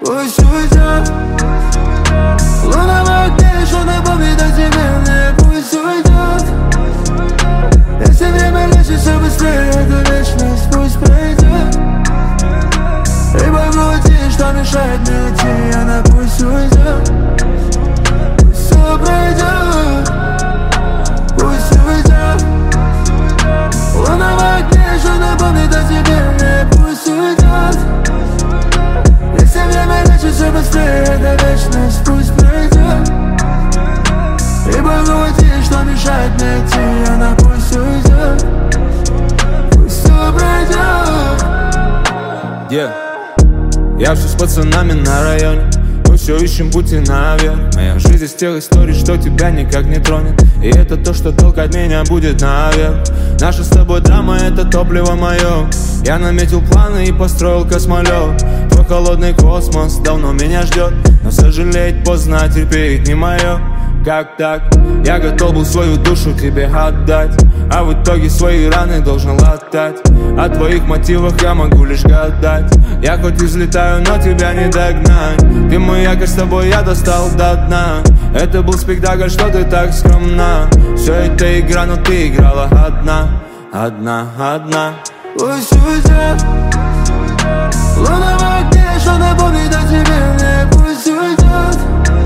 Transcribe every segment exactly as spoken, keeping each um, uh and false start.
Пусть уйдет. Луна в огне, что напомнит о тебе мне. Пусть уйдет. Если время лечит все быстрее, эта вечность пусть пройдет. Ибо в груди, что мешает мне идти, она пусть уйдет. Пусть все пройдет. Пусть уйдет. Луна в огне, что напомнит о тебе мне. Пусть уйдет. Если время лечит все быстрее, эта вечность пусть пройдет. Ибо в груди, что мешает мне идти, она пусть уйдет. Пусть все пройдет. Yeah. Я все с пацанами на районе, мы все ищем пути наверх. Моя жизнь из тех историй, что тебя никак не тронет. И это то, что толкать меня будет наверх. Наша с тобой драма, это топливо мое. Я наметил планы и построил космолет. Твой холодный космос давно меня ждет, но сожалеть поздно, терпеть не мое. Как так? Я готов был свою душу тебе отдать, а в итоге свои раны должен латать. О твоих мотивах я могу лишь гадать. Я хоть и взлетаю, но тебя не догнать. Ты мой якорь, с тобой я достал до дна. Это был спектакль, что ты так скромна. Все это игра, но ты играла одна. Одна, одна. Пусть уйдет. Луна в огне, что напомнит о тебе мне. Пусть уйдет.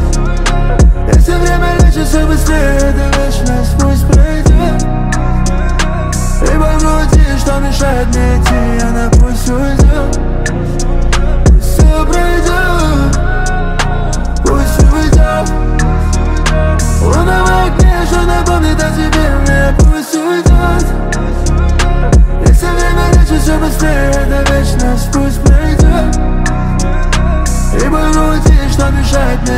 Если время лечит все быстрее, эта вечность пусть пройдет. Ибо в груди, что мешает мне идти, она пусть уйдет. Пусть все пройдет. Пусть уйдет. Луна в огне, что напомнит о тебе мне. Пусть уйдет. Если время лечит все быстрее, эта вечность пусть пройдет. Ибо в груди, что мешает мне